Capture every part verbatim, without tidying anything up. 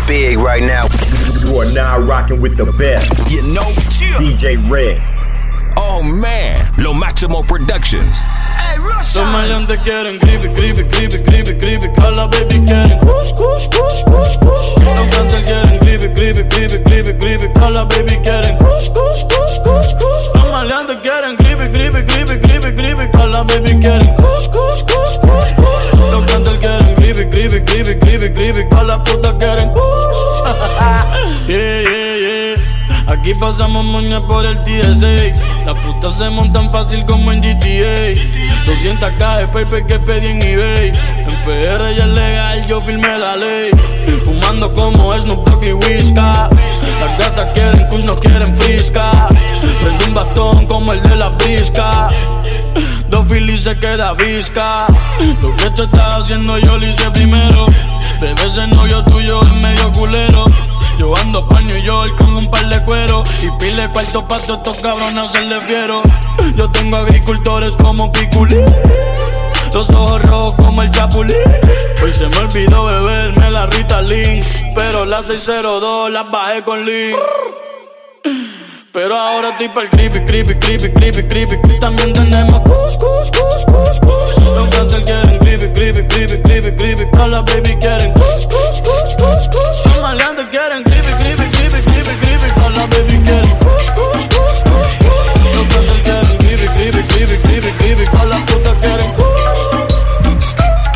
big right now. You are now rocking with the best. You know, D J Reds. Oh man, Lo Maximo Productions. Hey, Los maleantes quieren creepy, creepy, creepy, creepy, creepy. Call baby quieren kush, kush, kush, kush, kush. Los cantantes quieren creepy, creepy, creepy, creepy, creepy. Call baby quieren kush, kush, kush, kush, kush. Los maleantes quieren creepy, creepy, creepy, creepy, creepy. Call baby quieren kush, kush, kush, kush, kush. Los cantantes quieren creepy, creepy, creepy, creepy, creepy. Call la puta quieren kush. Yeah, yeah, yeah. Aquí pasamos moña por el T S A. Las putas se montan fácil como en G T A. doscientas K de paper que pedí en eBay. En P R ya es legal, yo firmé la ley. Fumando como Snoop Dogg y Whisca. Las gatas quieren kush, no quieren frisca. Prende un bastón como el de la brisca. Dos filis se queda visca. Lo que tú estás haciendo yo lo hice primero. Bebé, ese novio tuyo es medio culero. Yo ando pa' New York con un par de cuero y pile cuarto pa' todos estos cabrones hacerle fiero. Yo tengo agricultores como Piculín, los ojos rojos como el Chapulín. Hoy se me olvidó beberme la Ritalin, pero las seis cero dos las bajé con Lean. Pero ahora estoy pa'l creepy, creepy, creepy, creepy, creepy. También tenemos kush, kush, kush, kush, kush. Los cantantes quieren creepy, creepy, creepy, creepy, creepy. Todas las baby quieren kush, kush, kush, kush, kush. Los maleantes quieren creepy, creepy, creepy, creepy, creepy. Todas las baby quieren kush, kush, kush, kush, kush. Los cantantes quieren creepy, creepy, creepy, creepy, creepy. Todas las putas quieren kush.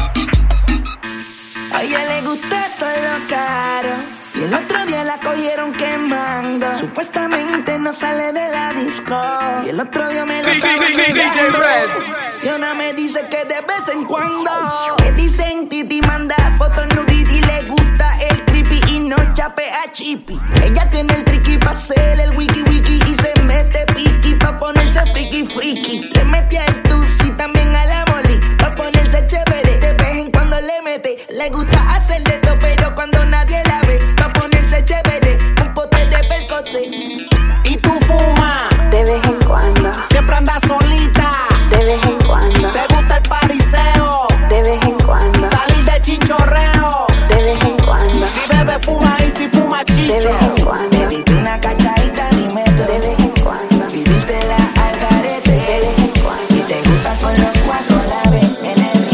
A ella le gusta todo lo caro y el otro día la cogieron quemando. Supuestamente no sale de la disco y el otro día me la estaba negando. Y una me dice que de vez en cuando le dicen Titi, manda fotos nudity. Le gusta el creepy y no chapea chippy. Ella tiene el tricky pa' hacer el wiki wiki y se mete piqui pa' ponerse friki friki. Le mete al tusi también a la moli pa' ponerse chévere. De vez en cuando le mete. Le gusta hacer de todo pero cuando nadie la ve pa' ponerse chévere. Un pote de percocet. ¿Y tú fumas? De vez en cuando. ¿Siempre andas solita? De vez en cuando. ¿Te gusta el pariseo? De vez en cuando. ¿Salir de chinchorreo? De vez en cuando. Si bebe fuma y si fuma chicho. De vez en cuando. Bebiste una cachadita, dime tú. De vez en cuando. Viviste la al garete. De vez en cuando. Y te gusta con los cuatro a la vez en el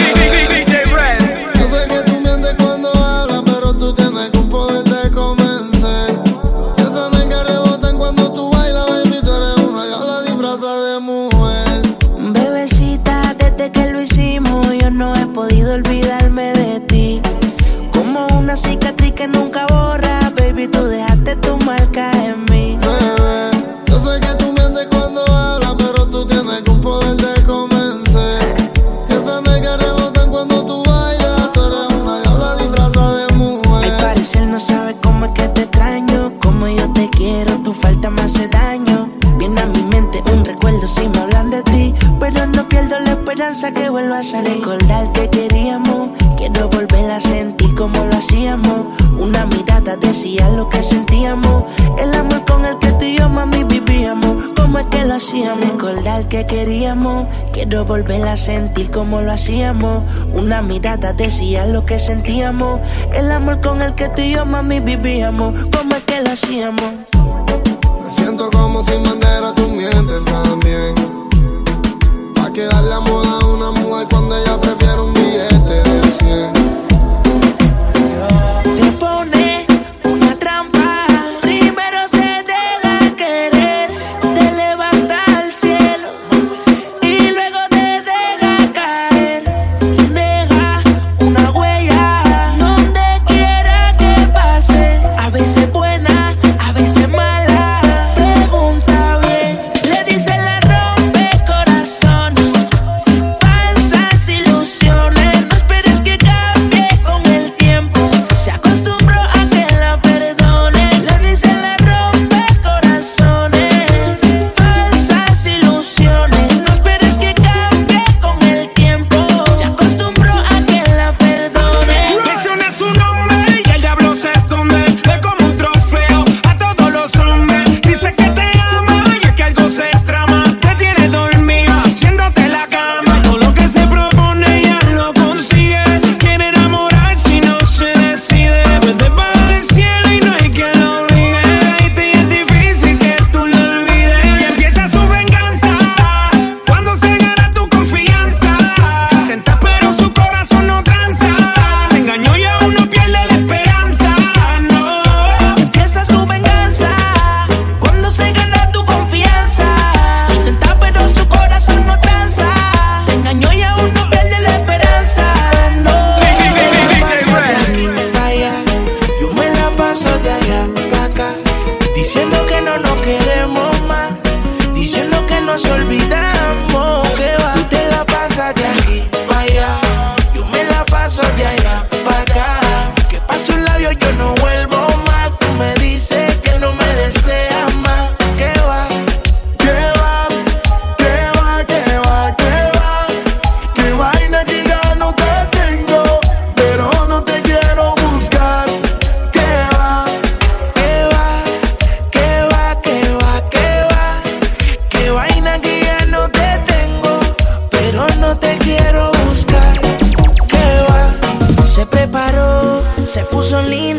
D J Reds. Yo sé que tú mientes cuando hablas, pero tú tienes algún poder de convencer. Esas nalgas rebotan cuando tú bailas, baby. Tú eres una diabla disfrazada de mujer. Bebecita, desde que lo hicimos, yo no he podido olvidarme de ti. Como una cicatriz que nunca borra, baby, tú dejaste tu marca en mí. Bebé, yo sé que tú mientes cuando hablas, pero tú tienes algún poder de convencer. Esas nalgas rebotan cuando tú bailas. Tú eres una diabla disfrazada de mujer. Al parecer no sabes cómo es que te extraño, como yo te quiero, tu falta me hace daño. Viene a mi mente un recuerdo si me hablan de ti, pero no pierdo la esperanza que vuelvas a recordar que queríamos. Quiero volver a sentir como lo hacíamos. Una mirada decía lo que sentíamos. El amor con el que tú y yo, mami, vivíamos. ¿Cómo es que lo hacíamos? Recordar que queríamos. Quiero volver a sentir como lo hacíamos. Una mirada decía lo que sentíamos. El amor con el que tú y yo, mami, vivíamos. ¿Cómo es que lo hacíamos? Me siento como sin bandera, tú mientes también. Pa' que darle amor a una mujer cuando ella prefiere un billete de cien. Te pone una trampa. Primero se deja querer, te eleva hasta el cielo y luego te deja caer. Y deja una huella donde quiera que pase. A veces buena, a veces mala. Pregunta bien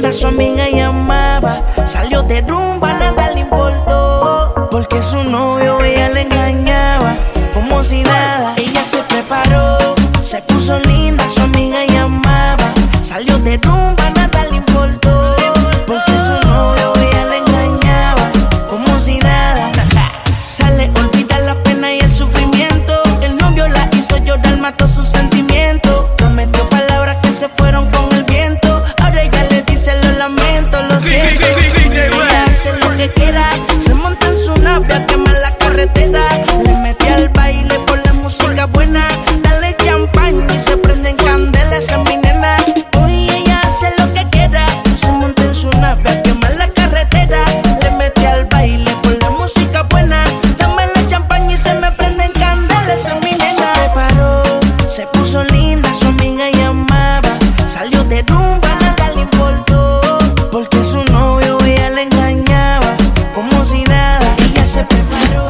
linda, su amiga llamaba. Salió de rumba, nada le importó, porque su novio ella le engañaba. Como si nada, ella se preparó, se puso linda, su amiga llamaba. Salió de rumba, nada le importó, porque su novio ella le engañaba. Como si nada, sale, olvida la pena y el sufrimiento. El novio la hizo llorar, mató sus sentimientos. Prometió palabras que se fueron con el viento. Ahora ella le dice lo lamento, lo siento. Ella hace lo que quiera, se monta en su nave a quemar la carretera. Le mete al baile por la música buena. Dale champán y se prenden candelas, esa es mi nena. Hoy ella hace lo que quiera, se monta en su nave a quemar la carretera. Le mete al baile por la música buena. Dame la champán y se me prenden candelas, esa es mi nena. Se preparó, se puso linda, su amiga llamaba. Salió de rumba, nada le importó, porque su novio ella le engañaba. Como si nada, ella se preparó.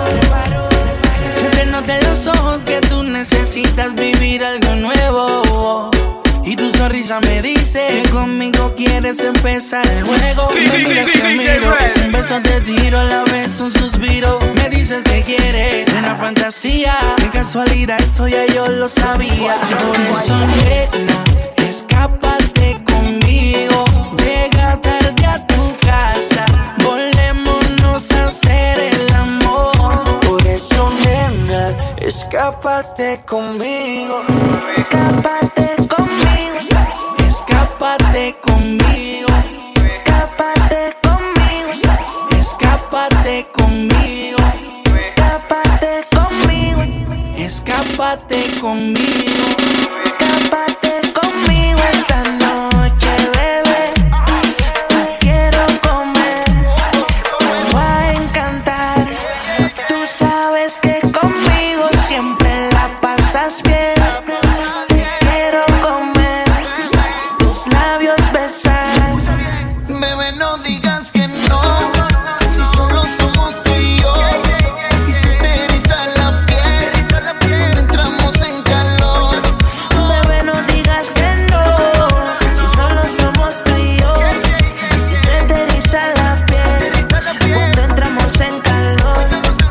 Se te nota en los ojos que tú necesitas vivir algo nuevo. Y tu sonrisa me dice que conmigo quieres empezar el juego. Me miras, te miro, un beso te tiro, a la vez un suspiro. Me dices que quieres una fantasía, de casualidad eso ya yo lo sabía. Por eso nena, escápate conmigo. Llega tarde a tu casa, volémonos a hacer el amor. Por eso nena, escápate conmigo. Escápate conmigo. Escápate conmigo. Escápate conmigo. Escápate conmigo. Escápate conmigo. Escápate conmigo. Escápate conmigo esta noche, bebé. Te quiero comer, te va a encantar. Tú sabes que conmigo siempre la pasas bien. Te quiero comer, tus labios besar. Bebé, no digas que no, si solo somos tú y yo. Y se te eriza la piel cuando entramos en calor. Bebé, no digas que no, si solo somos tú y yo. Y si se te eriza la piel cuando entramos en calor.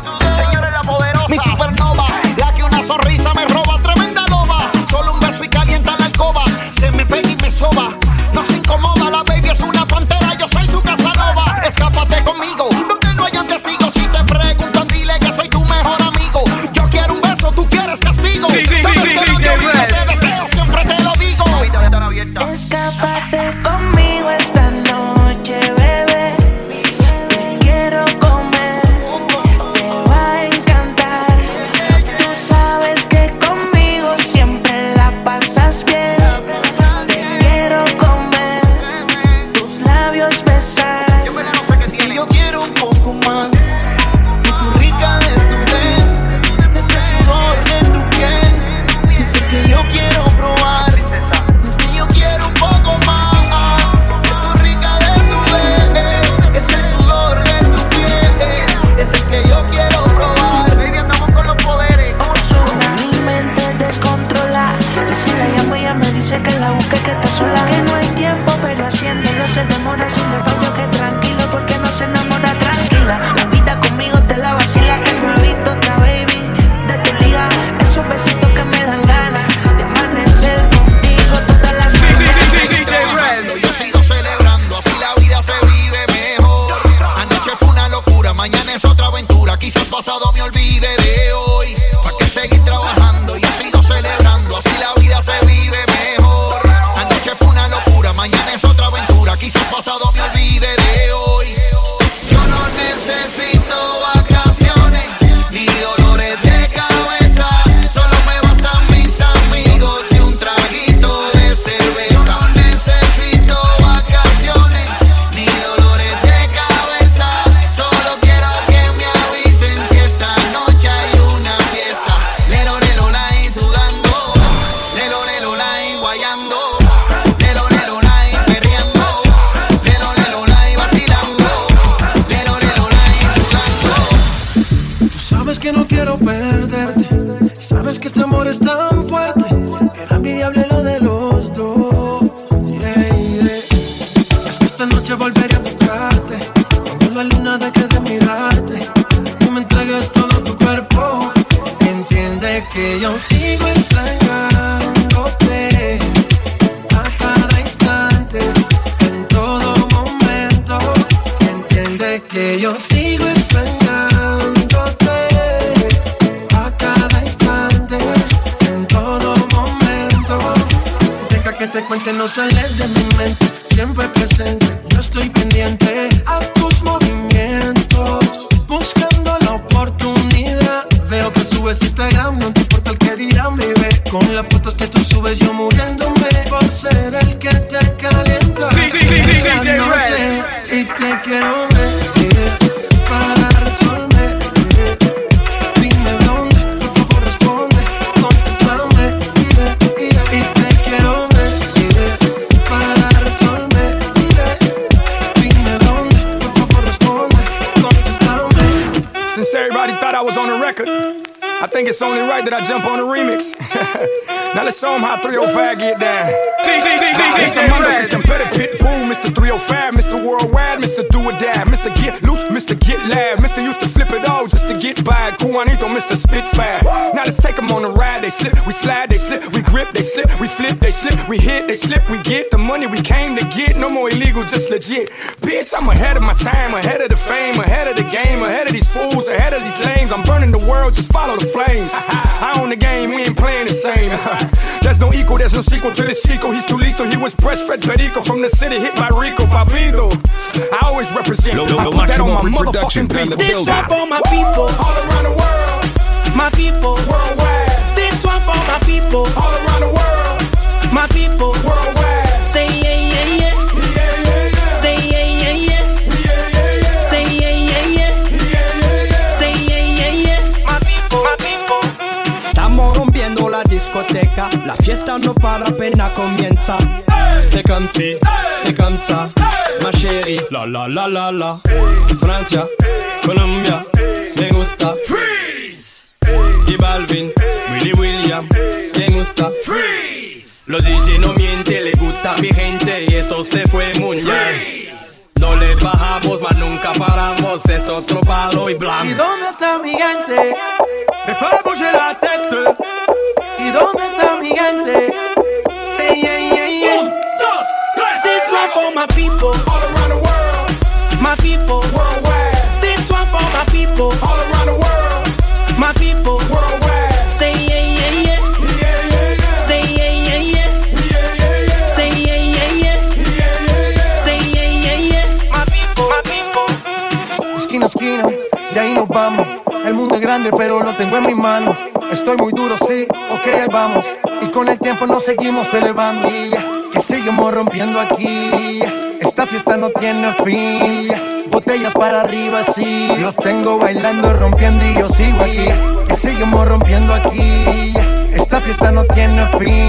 Mi supernova, la que una sonrisa me roba, tremenda loba. Solo un beso y calienta la alcoba, se me pega y me soba. No se incomoda, la baby es una pantera, yo soy su casanova. Escápate conmigo, donde no hayan testigos. Si te preguntan, dile que soy tu mejor amigo. Yo quiero un beso, tú quieres castigo. Sabes que no te olvido, te deseo, siempre te lo digo. Escápate conmigo esta noche, bebé. Te quiero comer, te va a encantar. Tú sabes que conmigo siempre la pasas bien. Te quiero comer, tus labios besar. Es que yo quiero un poco más de tu rica desnudez, de este sudor de tu piel. Es el que yo quiero probar. Es que yo quiero un poco más de tu rica desnudez, es el sudor de tu piel. Es el que yo quiero probar. Baby, andamos con los poderes. Ozuna, mi mente descontrola. Y si la llamo ella me dice que la busque, que está sola. Que no hay tiempo, pero haciéndolo se demora. Si le fallo que tranquilo, porque no se enamora tranquila. La vida conmigo te la vacila, que no he visto otra baby de tu liga. Esos besitos que me dan ganas de amanecer contigo todas las mañanas. Yo sigo celebrando, así la vida se vive mejor. Anoche fue una locura, mañana es otra aventura. Quizás pasado me olvide de hoy. ¿Para qué seguir trabajando? Yo sigo celebrando, así la vida se vive mejor. Anoche fue una locura, mañana es otra aventura. Quizás pasado me olvide de hoy. Yo no necesito vacaciones ni dolores de cabeza. Solo me bastan mis amigos y un traguito de cerveza. No necesito vacaciones ni dolores de cabeza. Solo quiero que me avisen si esta noche hay una fiesta. Lero, lero, lai, sudando. Lero, lero, lai, guayando. Lero, lero, lai, perreando. Lero, lero, lai, vacilando. Lero, lero, lai, sudando. Tú sabes que no quiero perderte. Sabes que este amor es tan fuerte. Era envidiable lo de los dos. Yeah, yeah. Es que esta sales de mi mente, siempre presente. Yo estoy pendiente a tus movimientos, buscando la oportunidad. Veo que subes Instagram, no te importa el que dirán, baby. Con las fotos que tú subes, yo muriéndome por ser el que te calienta la noche. Y te quiero ver para resolver. Dime dónde, por favor responde, contéstame. Y te quiero ver para resolver. Dime dónde, por favor responde, contéstame. Since everybody thought I was on the record, I think it's only right that I jump on the remix. Now let's show them how three oh five get down. It's a Monday competitive boom, Mister three oh five, Mister Worldwide, Mister Do or Die, Mister Get Loose, Mister Get Loud, Mister used to flip it all just to get by. Juanito, Mister Spitfire. Now let's take them on the ride. They slip, we slide, they slip, we grip, they slip, we flip, they slip, we hit, they slip, we get the money we came to get. No more illegal, just legit. Bitch, I'm ahead of my time, ahead of the fame, ahead of the game, ahead of these fools, ahead of these lanes. I'm burning the world, just follow the flames. I own the game, we ain't playing the same. There's no equal, there's no sequel to this Chico. He's too lethal, he was breastfed Perico from the city, hit by Rico Pablito. I always represent, Lo, lo, I lo put that on my production, motherfucking beat. This one for my people, All around the world, my people. worldwide. This one for my people, All around the world, my people. worldwide. Say yeah, yeah, yeah. Yeah, yeah, yeah. Say yeah, yeah, yeah. Yeah, yeah, yeah. Say yeah, yeah, yeah. Yeah, yeah, yeah. Say yeah, yeah, yeah. My people, my people. Estamos rompiendo la discoteca, la fiesta no para, apenas comienza. C'est comme si, c'est comme ça, ma chérie. La la la la la. Francia, Colombia, me gusta. Freeze. Y Balvin, Willy William, me gusta. Freeze. Los D J no mienten, le gusta mi gente y eso se fue muy bien. No le bajamos, mas nunca paramos, es otro palo y blanco. ¿Y dónde está mi gente? Me fue a bouger la tête. ¿Y dónde está mi gente? Say yeah, yeah, yeah. Un, dos, tres. This one for my people, All around the world, my people. worldwide. This one for my people, All around the world, my people. worldwide. Say yeah, yeah, yeah. Yeah, yeah, yeah. Say yeah, yeah, yeah. Yeah, yeah, yeah. Say yeah, yeah, yeah. Yeah, yeah, yeah. Say yeah, yeah, yeah. My people, my people. Esquina a esquina, de ahí nos vamos. El mundo es grande, pero lo tengo en mis manos. Estoy muy duro, sí, ok, ahí vamos. Y con el tiempo nos seguimos elevando. Y ya, que seguimos rompiendo aquí. Esta fiesta no tiene fin. Botellas para arriba, sí. Los tengo bailando, rompiendo y yo sigo aquí. Que seguimos rompiendo aquí. Esta fiesta no tiene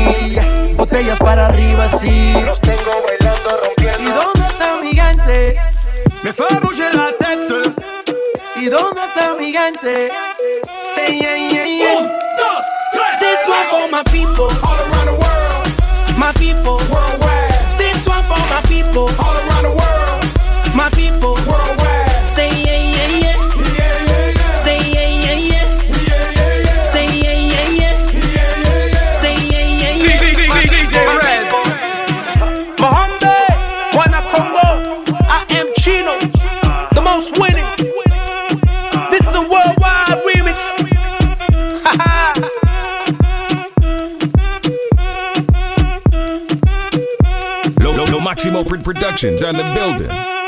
fin. Botellas para arriba, sí. Los tengo bailando, rompiendo. ¿Y dónde está mi gente? Me fue a bouger la tête. ¿Y dónde está mi gente? Say yeah, yeah, yeah. Un, dos, tres. This one for my people, All around the world, my people. worldwide. This one for my people, All around the world, my people. worldwide. Say yeah, yeah, yeah. Yeah, yeah, yeah. Say yeah, yeah, yeah. Yeah, yeah, yeah. Say yeah, yeah, yeah. Yeah, yeah, yeah. Say yeah, yeah, yeah. D J Red. Mohammed, Wana Congo. I am Chino, the most winning. This is a worldwide remix. Lo, lo, lo Maximo Productions on the building.